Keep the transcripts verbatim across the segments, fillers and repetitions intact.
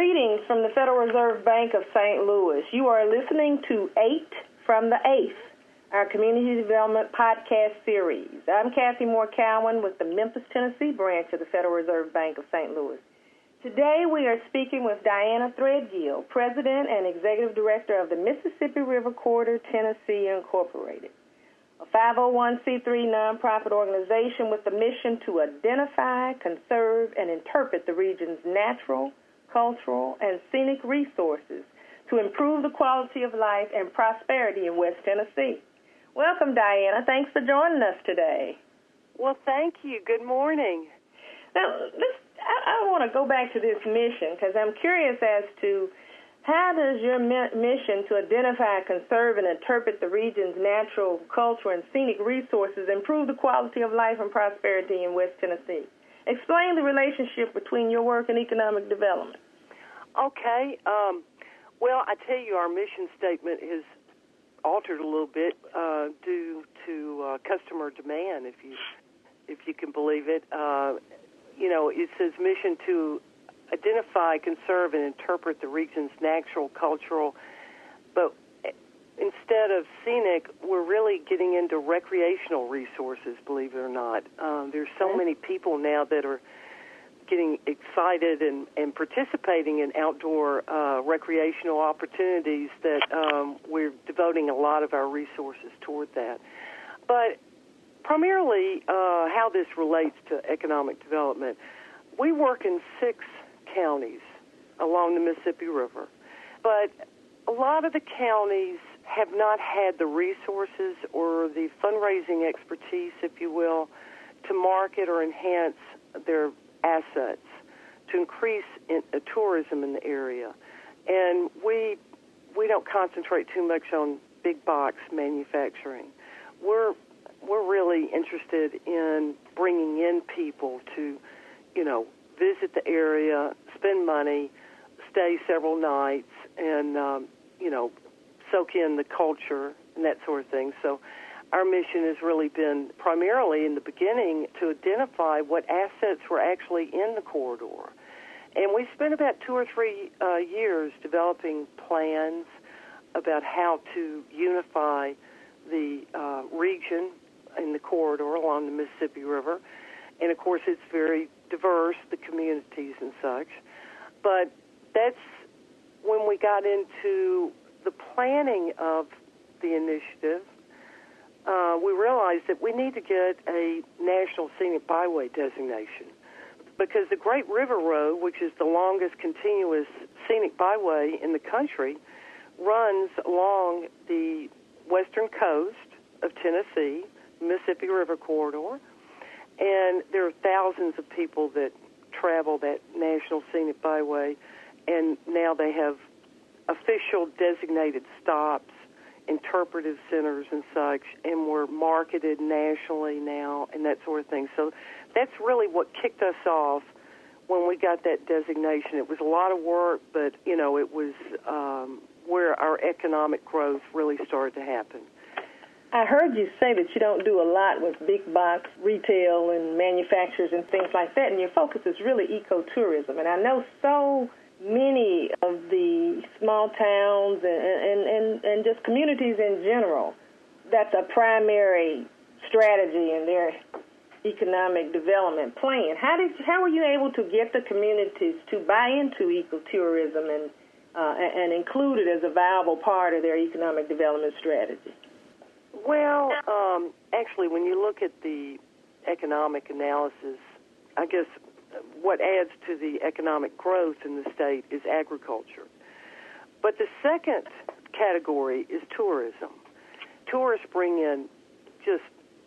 Greetings from the Federal Reserve Bank of Saint Louis. You are listening to Eight from the Eighth, our community development podcast series. I'm Kathy Moore Cowan with the Memphis, Tennessee branch of the Federal Reserve Bank of Saint Louis. Today we are speaking with Diana Threadgill, President and Executive Director of the Mississippi River Corridor, Tennessee, Incorporated, a five oh one c three nonprofit organization with the mission to identify, conserve, and interpret the region's natural, cultural, and scenic resources to improve the quality of life and prosperity in West Tennessee. Welcome, Diana. Thanks for joining us today. Well, thank you. Good morning. Now, let's, I, I want to go back to this mission because I'm curious as to how does your mi- mission to identify, conserve, and interpret the region's natural, cultural, and scenic resources improve the quality of life and prosperity in West Tennessee? Explain the relationship between your work and economic development. Okay. Um, well, I tell you, our mission statement has altered a little bit uh, due to uh, customer demand, if you if you can believe it. Uh, you know, it says mission to identify, conserve, and interpret the region's natural, cultural, but instead of scenic, we're really getting into recreational resources, believe it or not. Um, there's so many people now that are getting excited and, and participating in outdoor uh, recreational opportunities that um, we're devoting a lot of our resources toward that. But primarily, uh, how this relates to economic development, we work in six counties along the Mississippi River, but a lot of the counties have not had the resources or the fundraising expertise, if you will, to market or enhance their assets, to increase in, uh, tourism in the area. And we we don't concentrate too much on big box manufacturing. We're we're really interested in bringing in people to, you know, visit the area, spend money, stay several nights, and um, you know, soak in the culture and that sort of thing. So our mission has really been primarily in the beginning to identify what assets were actually in the corridor. And we spent about two or three uh, years developing plans about how to unify the uh, region in the corridor along the Mississippi River. And, of course, it's very diverse, the communities and such. But that's when we got into the planning of the initiative. Uh, we realized that we need to get a National Scenic Byway designation because the Great River Road, which is the longest continuous scenic byway in the country, runs along the western coast of Tennessee, Mississippi River Corridor, and there are thousands of people that travel that National Scenic Byway, and now they have official designated stops, interpretive centers and such, and we're marketed nationally now and that sort of thing. So that's really what kicked us off when we got that designation. It was a lot of work, but, you know, it was um, where our economic growth really started to happen. I heard you say that you don't do a lot with big box retail and manufacturers and things like that, and your focus is really ecotourism. And I know so many of the small towns and, and, and, and just communities in general, that's a primary strategy in their economic development plan. How did how were you able to get the communities to buy into ecotourism and uh, and include it as a viable part of their economic development strategy? Well, um, actually, when you look at the economic analysis, I guess what adds to the economic growth in the state is agriculture. But the second category is tourism. Tourists bring in just,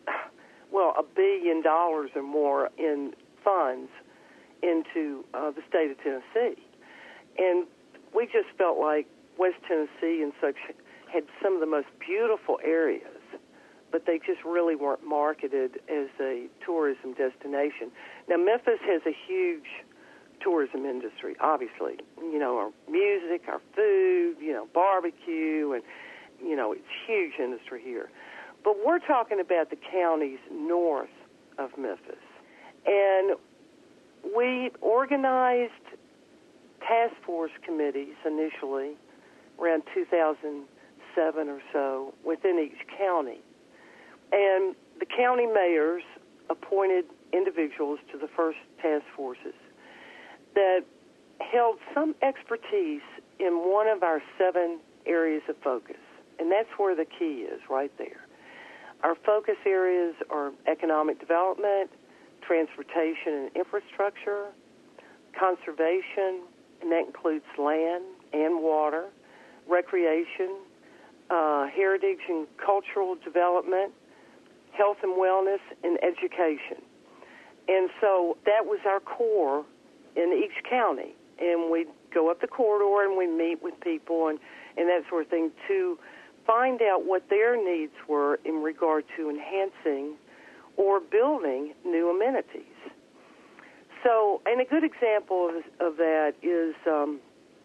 well, a billion dollars or more in funds into uh, the state of Tennessee. And we just felt like West Tennessee and such had some of the most beautiful areas, but they just really weren't marketed as a tourism destination. Now, Memphis has a huge tourism industry, obviously. You know, our music, our food, you know, barbecue, and, you know, it's a huge industry here. But we're talking about the counties north of Memphis. And we organized task force committees initially, around two thousand seven or so, within each county. And the county mayors appointed individuals to the first task forces that held some expertise in one of our seven areas of focus. And that's where the key is, right there. Our focus areas are economic development, transportation and infrastructure, conservation, and that includes land and water, recreation, uh, heritage and cultural development, health and wellness, and education. And so that was our core in each county. And we'd go up the corridor and we'd meet with people and, and that sort of thing to find out what their needs were in regard to enhancing or building new amenities. So, and a good example of, of that is um,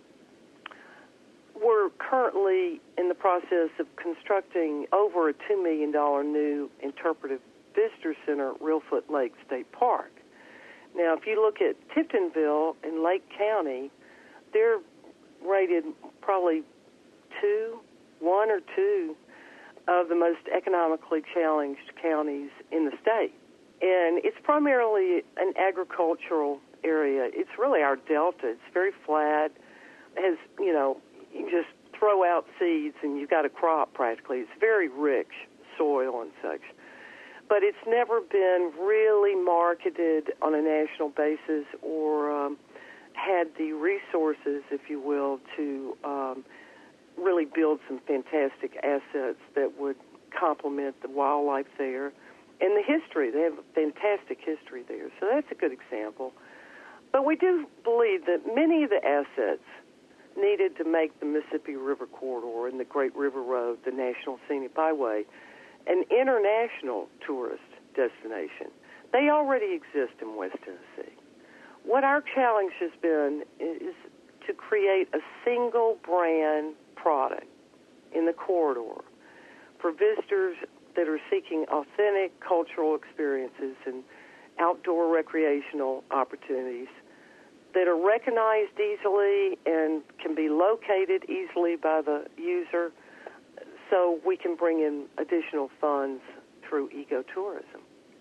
we're currently in the process of constructing over a two million dollars new interpretive visitor center at Reelfoot Lake State Park. Now, if you look at Tiptonville in Lake County, they're rated probably two, one or two of the most economically challenged counties in the state. And it's primarily an agricultural area. It's really our delta. It's very flat. It has, you know, you just throw out seeds and you've got a crop practically. It's very rich soil and such. But it's never been really marketed on a national basis or um, had the resources, if you will, to um, really build some fantastic assets that would complement the wildlife there and the history. They have a fantastic history there. So that's a good example. But we do believe that many of the assets needed to make the Mississippi River Corridor and the Great River Road, the National Scenic Byway, an international tourist destination. They already exist in West Tennessee. What our challenge has been is to create a single brand product in the corridor for visitors that are seeking authentic cultural experiences and outdoor recreational opportunities that are recognized easily and can be located easily by the user, so we can bring in additional funds through ecotourism.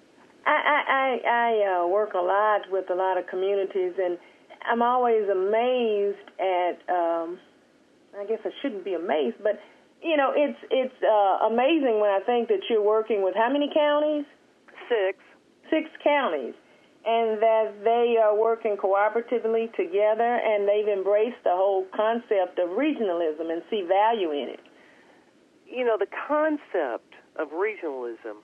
I, I, I uh, work a lot with a lot of communities, and I'm always amazed at, um, I guess I shouldn't be amazed, but, you know, it's it's uh, amazing when I think that you're working with how many counties? Six. Six counties, and that they are working cooperatively together, and they've embraced the whole concept of regionalism and see value in it. You know, the concept of regionalism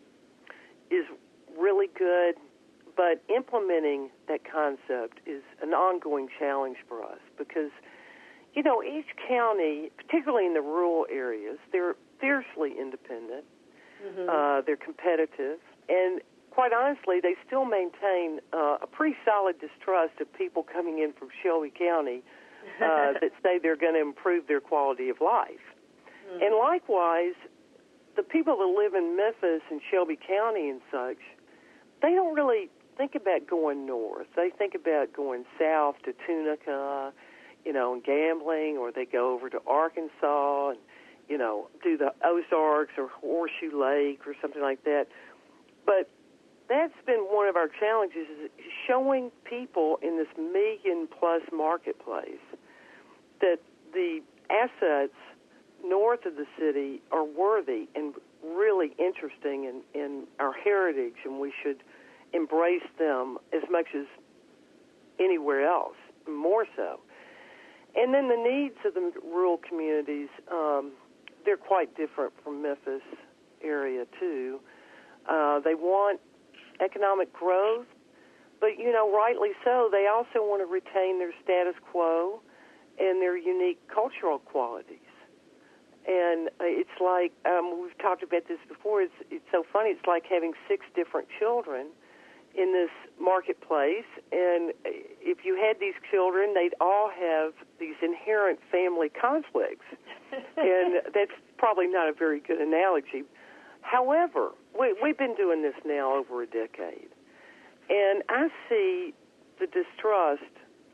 is really good, but implementing that concept is an ongoing challenge for us because, you know, each county, particularly in the rural areas, they're fiercely independent. Mm-hmm. Uh, they're competitive, and quite honestly, they still maintain uh, a pretty solid distrust of people coming in from Shelby County uh, that say they're going to improve their quality of life. Mm-hmm. And likewise, the people that live in Memphis and Shelby County and such, they don't really think about going north. They think about going south to Tunica, you know, and gambling, or they go over to Arkansas and, you know, do the Ozarks or Horseshoe Lake or something like that. But that's been one of our challenges, is showing people in this million-plus marketplace that the assets north of the city are worthy and really interesting in, in our heritage, and we should embrace them as much as anywhere else, more so. And then the needs of the rural communities, um, they're quite different from Memphis area, too. Uh, they want economic growth, but, you know, rightly so, they also want to retain their status quo and their unique cultural qualities. And it's like, um, we've talked about this before, it's, it's so funny, it's like having six different children in this marketplace, and if you had these children, they'd all have these inherent family conflicts, and that's probably not a very good analogy. However, we, we've been doing this now over a decade, and I see the distrust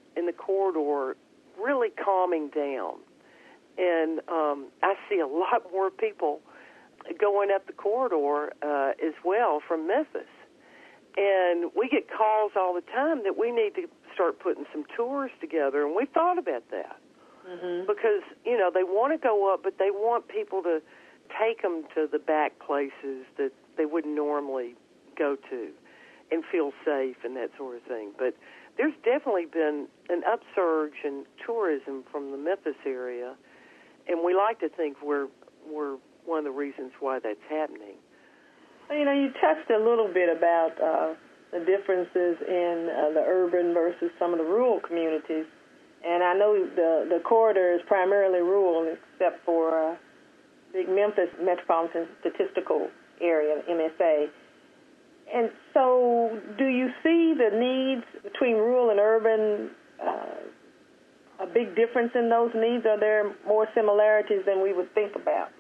in the corridor really calming down. And um, I see a lot more people going up the corridor uh, as well from Memphis. And we get calls all the time that we need to start putting some tours together, and we thought about that. Mm-hmm. Because, you know, they want to go up, but they want people to take them to the back places that they wouldn't normally go to and feel safe and that sort of thing. But there's definitely been an upsurge in tourism from the Memphis area, and we like to think we're we're one of the reasons why that's happening. Well, you know, you touched a little bit about uh, the differences in uh, the urban versus some of the rural communities, and I know the the corridor is primarily rural, except for uh, big Memphis Metropolitan Statistical Area, M S A. And so do you see the needs between rural and urban, uh, a big difference in those needs? Are there more similarities than we would think about?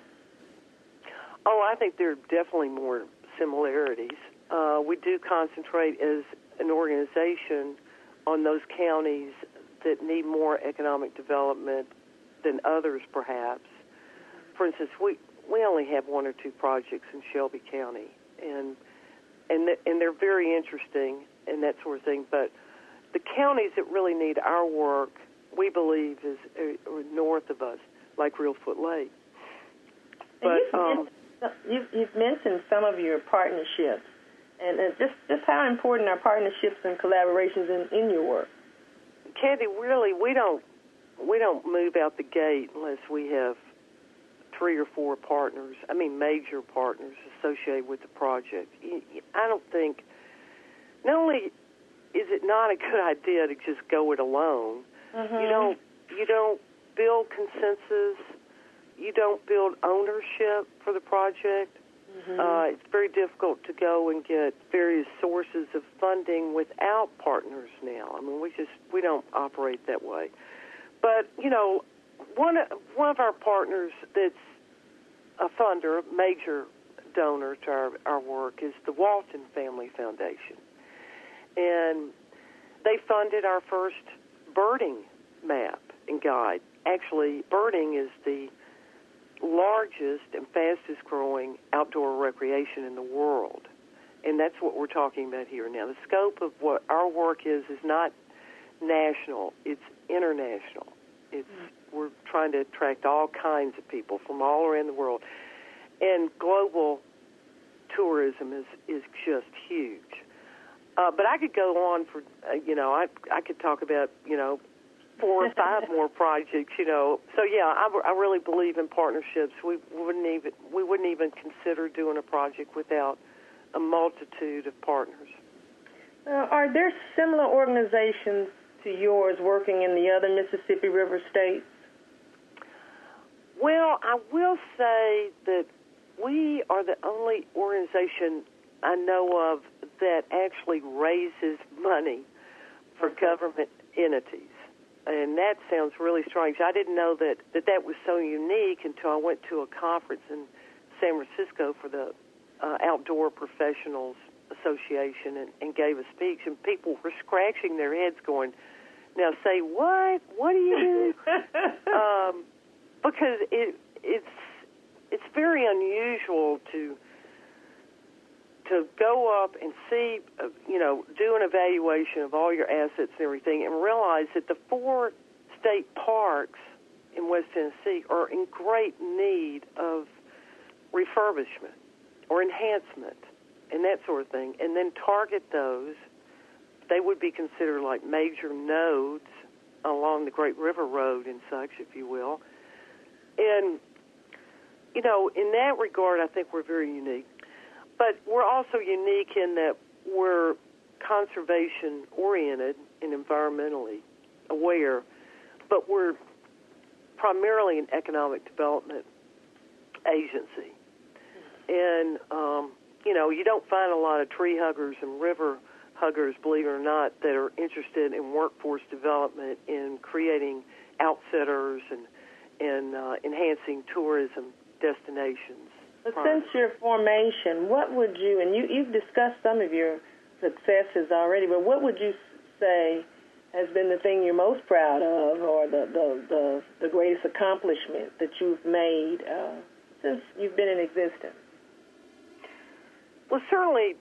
Oh, I think there are definitely more similarities. Uh, we do concentrate as an organization on those counties that need more economic development than others, perhaps. For instance, we, we only have one or two projects in Shelby County, and and th- and they're very interesting and that sort of thing. But the counties that really need our work, we believe, is uh, north of us, like Reelfoot Lake. But you've, um, you've, you've mentioned some of your partnerships, and uh, just just how important are partnerships and collaborations in, in your work? Kathy, really, we don't we don't move out the gate unless we have three or four partners, I mean major partners associated with the project. I don't think, not only is it not a good idea to just go it alone, mm-hmm. you don't you don't build consensus, you don't build ownership for the project. Mm-hmm. Uh, it's very difficult to go and get various sources of funding without partners now. I mean, we just, we don't operate that way. But, you know, one of, one of our partners that's a funder, a major donor to our, our work, is the Walton Family Foundation. And they funded our first birding map and guide. Actually, birding is the largest and fastest growing outdoor recreation in the world. And that's what we're talking about here now. The scope of what our work is is not national, it's international. It's mm-hmm. We're trying to attract all kinds of people from all around the world. And global tourism is, is just huge. Uh, but I could go on for, uh, you know, I I could talk about, you know, four or five more projects, you know. So yeah, I, I really believe in partnerships. We wouldn't even we wouldn't even consider doing a project without a multitude of partners. Uh, are there similar organizations to yours working in the other Mississippi River states? Well, I will say that we are the only organization I know of that actually raises money for okay. government entities. And that sounds really strange. I didn't know that, that that was so unique until I went to a conference in San Francisco for the uh, Outdoor Professionals Association and, and gave a speech, and people were scratching their heads going, now say, what? What do you do? um, because it, it's it's very unusual to to go up and see, uh, you know, do an evaluation of all your assets and everything and realize that the four state parks in West Tennessee are in great need of refurbishment or enhancement and that sort of thing, and then target those. They would be considered like major nodes along the Great River Road and such, if you will. And, you know, in that regard, I think we're very unique. But we're also unique in that we're conservation-oriented and environmentally aware, but we're primarily an economic development agency. And, um, you know, you don't find a lot of tree huggers and river huggers, believe it or not, that are interested in workforce development, in creating outfitters and, and uh, enhancing tourism destinations. But since your formation, what would you, and you, you've discussed some of your successes already, but what would you say has been the thing you're most proud of, or the the, the, the greatest accomplishment that you've made uh, since you've been in existence? Well, certainly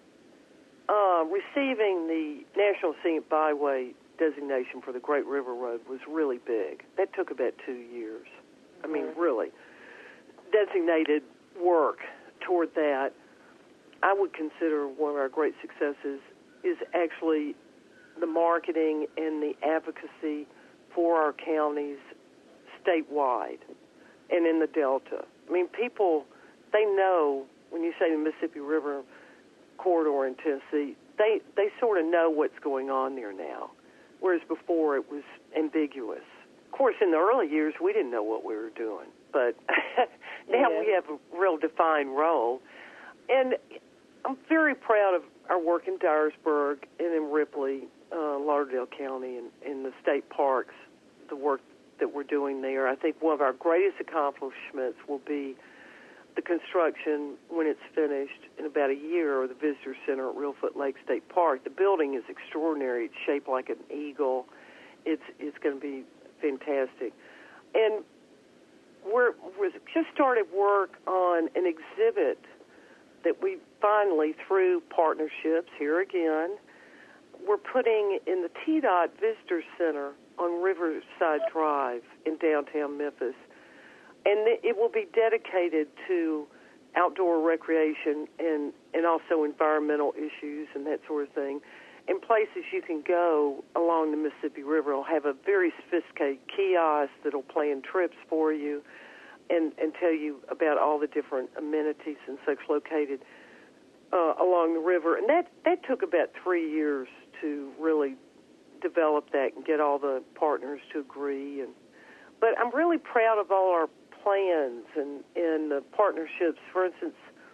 uh, receiving the National Scenic Byway designation for the Great River Road was really big. That took about two years. I mean, mm-hmm. really. Designated work toward that, I would consider one of our great successes is actually the marketing and the advocacy for our counties statewide and in the Delta. I mean, people, they know when you say the Mississippi River corridor in Tennessee, they, they sort of know what's going on there now, whereas before it was ambiguous. Of course, in the early years, we didn't know what we were doing, but now yeah. we have a real defined role. And I'm very proud of our work in Dyersburg and in Ripley, uh, Lauderdale County, and in the state parks, the work that we're doing there. I think one of our greatest accomplishments will be the construction, when it's finished in about a year, of the Visitor Center at Reelfoot Lake State Park. The building is extraordinary. It's shaped like an eagle. It's it's going to be fantastic. And we're, we're just started work on an exhibit that we finally, through partnerships, here again, we're putting in the T DOT Visitor Center on Riverside Drive in downtown Memphis. And it will be dedicated to outdoor recreation and, and also environmental issues and that sort of thing. And places you can go along the Mississippi River will have a very sophisticated kiosk that will plan trips for you and, and tell you about all the different amenities and such located uh, along the river. And that, that took about three years to really develop that and get all the partners to agree. And but I'm really proud of all our plans and, and the partnerships. For instance,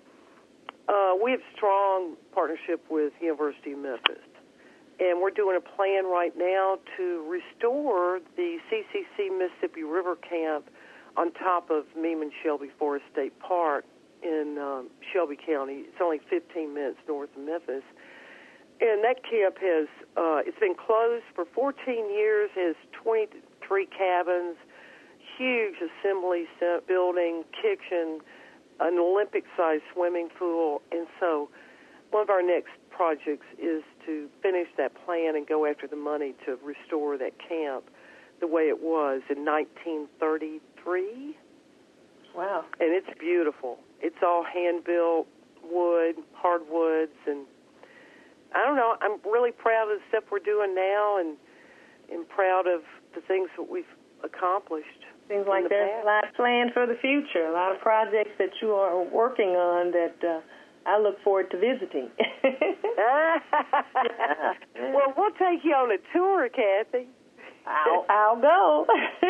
uh, we have strong partnership with University of Memphis, and we're doing a plan right now to restore the C C C Mississippi River Camp on top of Meeman Shelby Forest State Park in um, Shelby County. It's only fifteen minutes north of Memphis. And that camp has, uh, it's been closed for fourteen years, has twenty-three cabins, huge assembly building, kitchen, an Olympic-sized swimming pool. And so one of our next projects is to finish that plan and go after the money to restore that camp the way it was in nineteen thirty-three. Wow. And it's beautiful. It's all hand-built wood, hardwoods, and I don't know, I'm really proud of the stuff we're doing now and, and proud of the things that we've accomplished. Seems like the there's past. a lot planned for the future, a lot of projects that you are working on that uh, I look forward to visiting. yeah. Well, we'll take you on a tour, Kathy. I'll, I'll go.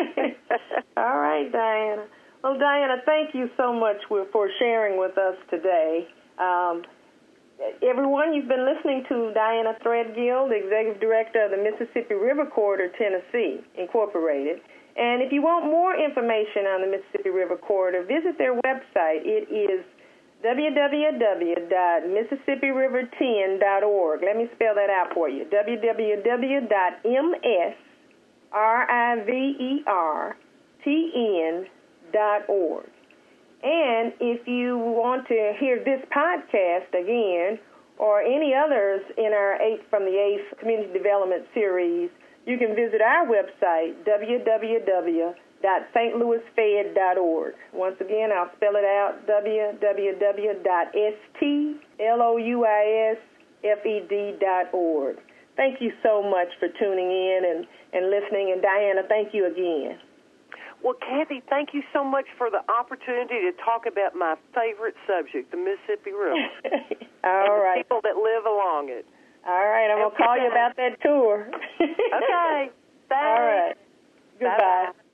All right, Diana. Well, Diana, thank you so much for sharing with us today. Um, everyone, you've been listening to Diana Threadgill, the Executive Director of the Mississippi River Corridor, Tennessee, Incorporated. And if you want more information on the Mississippi River Corridor, visit their website. It is w w w dot mississippi river ten dot org. Let me spell that out for you. w w w dot missriver ten dot org. And if you want to hear this podcast again or any others in our eight from the eighth Community Development Series, you can visit our website, w w w dot st louis fed dot org. Once again, I'll spell it out, w w w dot st louis fed dot org. Thank you so much for tuning in and, and listening. And Diana, thank you again. Well, Kathy, thank you so much for the opportunity to talk about my favorite subject, the Mississippi River. All and right. the people that live along it. All right, I'm going to call you about that tour. Okay. Thanks. All right. Goodbye. Bye-bye.